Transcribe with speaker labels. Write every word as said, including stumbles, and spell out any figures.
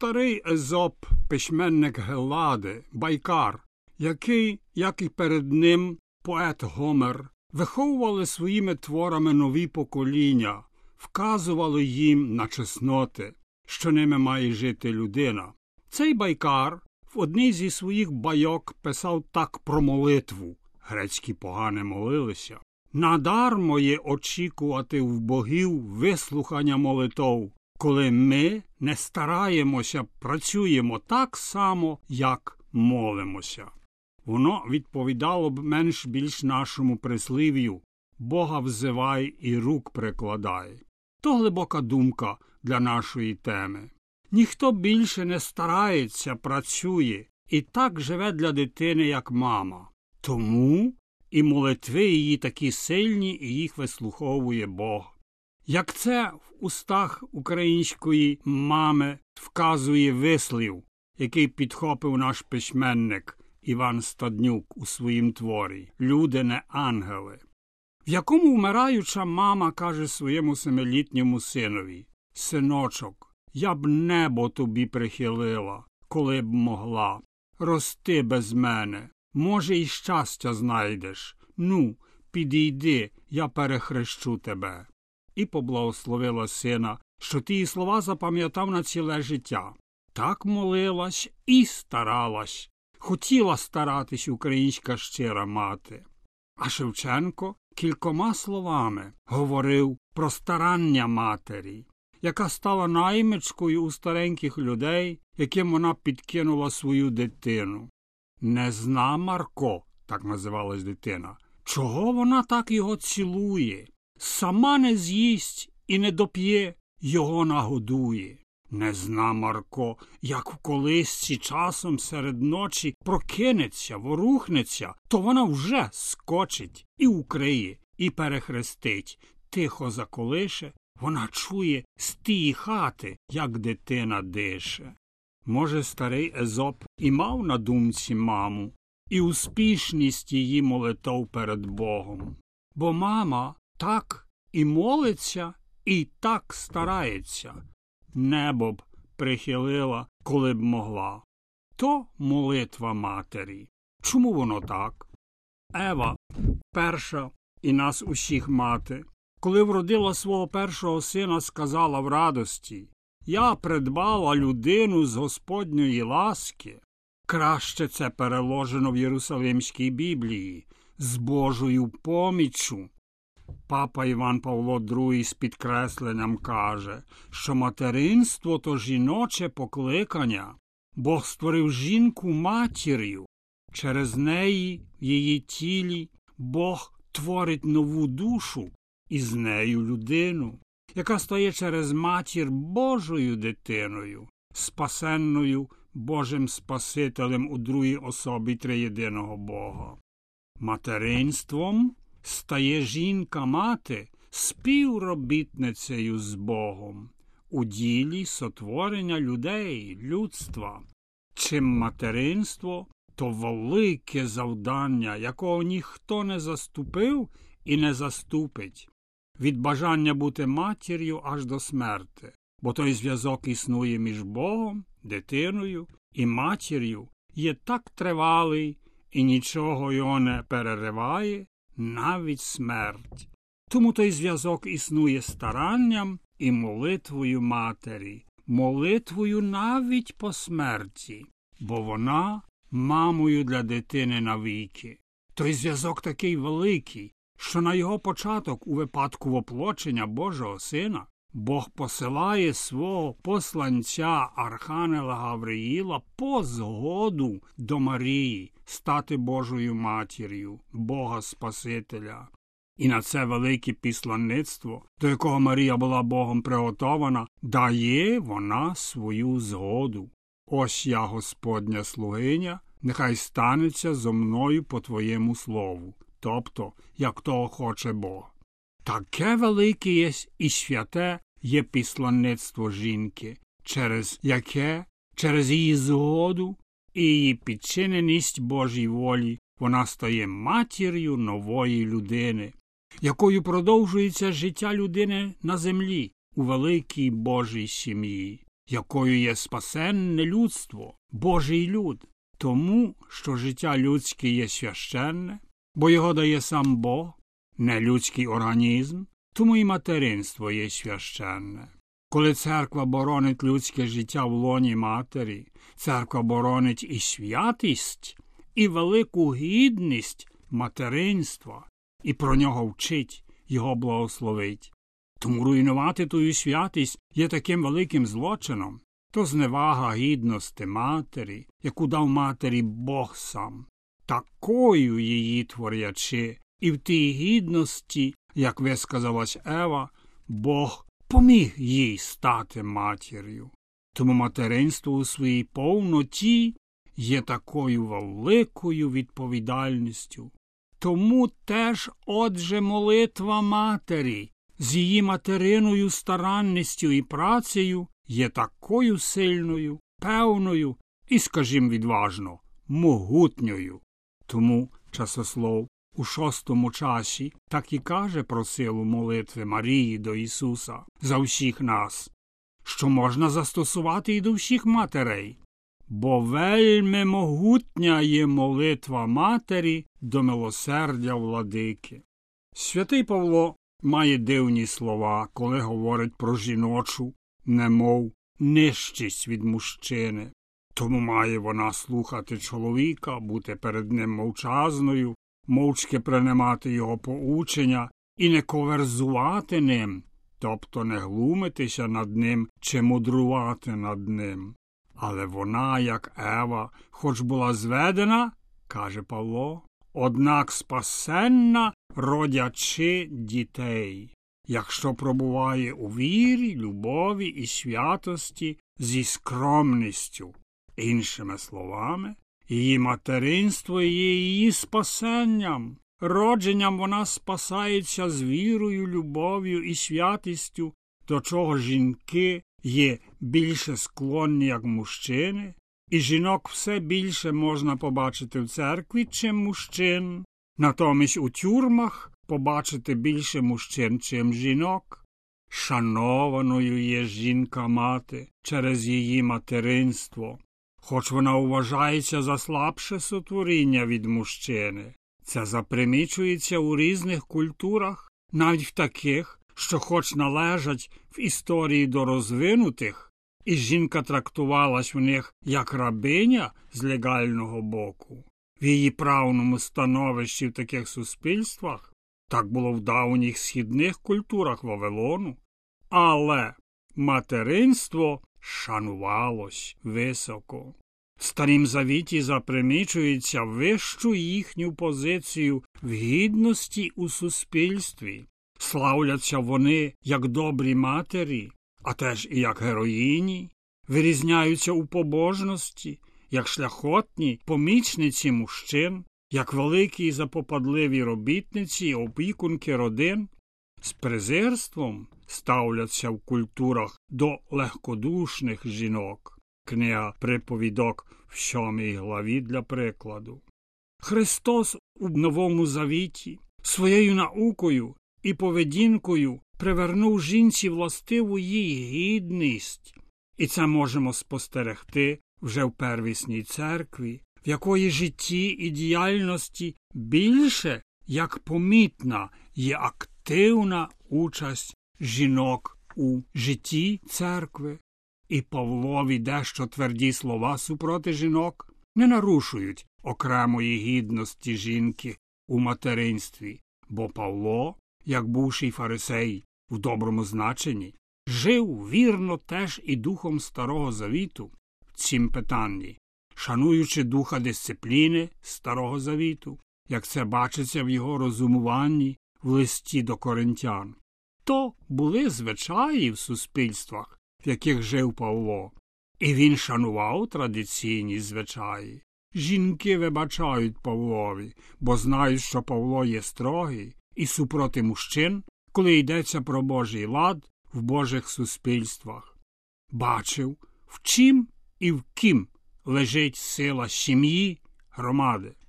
Speaker 1: Старий Езоп, письменник Геллади, байкар, який, як і перед ним поет Гомер, виховували своїми творами нові покоління, вказували їм на чесноти, що ними має жити людина. Цей байкар в одній зі своїх байок писав так про молитву. Грецькі погани молилися. Надармо є очікувати в богів вислухання молитов, коли ми не стараємося, працюємо так само, як молимося. Воно відповідало б менш-більш нашому прислів'ю «Бога взивай і рук прикладай». То глибока думка для нашої теми. Ніхто більше не старається, працює і так живе для дитини, як мама. Тому і молитви її такі сильні, і їх вислуховує Бог. Як це в устах української мами вказує вислів, який підхопив наш письменник Іван Стаднюк у своїм творі «Люди не ангели», в якому вмираюча мама каже своєму семилітньому синові: «Синочок, я б небо тобі прихилила, коли б могла. Рости без мене, може, і щастя знайдеш. Ну, підійди, я перехрещу тебе». І поблагословила сина, що ті слова запам'ятав на ціле життя. Так молилась і старалась. Хотіла старатись українська щира мати. А Шевченко кількома словами говорив про старання матері, яка стала наймичкою у стареньких людей, яким вона підкинула свою дитину. Не зна Марко, так називалась дитина, чого вона так його цілує. Сама не з'їсть і не доп'є, його нагодує. Не зна Марко, як в колисці часом серед ночі прокинеться, ворухнеться, то вона вже скочить і укриє, і перехрестить, тихо заколише, вона чує з тієї хати, як дитина дише. Може, старий Езоп і мав на думці маму, і успішність її молитов перед Богом. Бо мама так і молиться, і так старається. Небо б прихилила, коли б могла. То молитва матері. Чому воно так? Ева, перша і нас усіх мати, коли вродила свого першого сина, сказала в радості: «Я придбала людину з Господньої ласки». Краще це переложено в Єрусалимській Біблії «з Божою поміччю». Папа Іван Павло другий з підкресленням каже, що материнство – то жіноче покликання. Бог створив жінку матір'ю. Через неї, в її тілі, Бог творить нову душу і з нею людину, яка стає через матір Божою дитиною, спасенною Божим Спасителем у другій особі триєдиного Бога. Материнством стає жінка-мати співробітницею з Богом у ділі сотворення людей, людства. Чим материнство, то велике завдання, якого ніхто не заступив і не заступить. Від бажання бути матір'ю аж до смерти, бо той зв'язок існує між Богом, дитиною і матір'ю, є так тривалий і нічого його не перериває, навіть смерть. Тому той зв'язок існує старанням і молитвою матері, молитвою навіть по смерті, бо вона мамою для дитини навіки. Той зв'язок такий великий, що на його початок у випадку воплочення Божого Сина Бог посилає свого посланця Архангела Гавриїла по згоду до Марії стати Божою матір'ю, Бога Спасителя. І на це велике післанництво, до якого Марія була Богом приготована, дає вона свою згоду. «Ось я, Господня слугиня, нехай станеться зо мною по Твоєму слову», тобто, як того хоче Бог. Таке велике є і святе є післанництво жінки, через яке, через її згоду і її підчиненість Божій волі, вона стає матір'ю нової людини, якою продовжується життя людини на землі у великій Божій сім'ї. якою є спасенне людство, Божий люд, тому, що життя людське є священне, бо його дає сам Бог, не людський організм, тому і материнство є священне. Коли церква боронить людське життя в лоні матері, церква боронить і святість, і велику гідність материнства, і про нього вчить, його благословить. Тому руйнувати тую святість є таким великим злочином. То зневага гідності матері, яку дав матері Бог сам, такою її творячи, і в тій гідності, як висказалась Ева, Бог поміг їй стати матір'ю. Тому материнство у своїй повноті є такою великою відповідальністю. Тому теж, отже, молитва матері з її материною старанністю і працею є такою сильною, певною і, скажімо відважно, могутньою. Тому часослов у шостому часі так і каже про силу молитви Марії до Ісуса за всіх нас, що можна застосувати і до всіх матерей. Бо вельми могутня є молитва матері до милосердя владики. Святий Павло має дивні слова, коли говорить про жіночу, немов нижчість від мужчини. Тому має вона слухати чоловіка, бути перед ним мовчазною, мовчки приймати його поучення і не коверзувати ним, тобто не глумитися над ним чи мудрувати над ним. Але вона, як Ева, хоч була зведена, каже Павло, однак спасенна, родячи дітей, якщо пробуває у вірі, любові і святості зі скромністю. Іншими словами, її материнство є її спасенням. Родженням вона спасається з вірою, любов'ю і святістю, до чого жінки є більше склонні, як мужчини, і жінок все більше можна побачити в церкві, чим мужчин. Натомість у тюрмах побачити більше мужчин, чим жінок. Шанованою є жінка-мати через її материнство, хоч вона вважається за слабше сотворіння від мужчини. Це запримічується у різних культурах, навіть в таких, що хоч належать в історії до розвинутих, і жінка трактувалась в них як рабиня з легального боку. В її правному становищі в таких суспільствах так було в давніх східних культурах Вавилону. Але материнство шанувалось високо. В Старім Завіті запримічується вищу їхню позицію в гідності у суспільстві. Славляться вони як добрі матері, а теж і як героїні, вирізняються у побожності, як шляхотні помічниці мужчин, як великі і запопадливі робітниці і опікунки родин. З презирством ставляться в культурах до легкодушних жінок. Книга «Приповідок» в сьомій главі для прикладу. Христос у Новому Завіті своєю наукою і поведінкою привернув жінці властиву їй гідність. І це можемо спостерегти вже в первісній церкві, в якої житті і діяльності більше, як помітна, є активна участь жінок у житті церкви. І Павлові дещо тверді слова супроти жінок не нарушують окремої гідності жінки у материнстві, бо Павло, як бувший фарисей в доброму значенні, жив вірно теж і духом Старого Завіту в цім питанні, шануючи духа дисципліни Старого Завіту, як це бачиться в його розумуванні в листі до Коринтян. То були звичаї в суспільствах, в яких жив Павло, і він шанував традиційні звичаї. Жінки вибачають Павлові, бо знають, що Павло є строгий і супроти мужчин, коли йдеться про Божий лад в Божих суспільствах. Бачив, в чим і в ким лежить сила сім'ї, громади.